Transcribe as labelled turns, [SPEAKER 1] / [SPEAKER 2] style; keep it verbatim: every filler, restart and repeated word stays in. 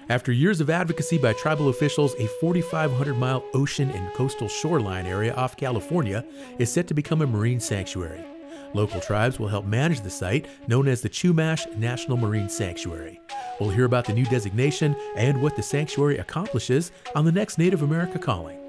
[SPEAKER 1] After years of advocacy by tribal officials, a forty-five hundred mile ocean and coastal shoreline area off California is set to become a marine sanctuary. Local tribes will help manage the site, known as the Chumash National Marine Sanctuary. We'll hear about the new designation and what the sanctuary accomplishes on the next Native America Calling.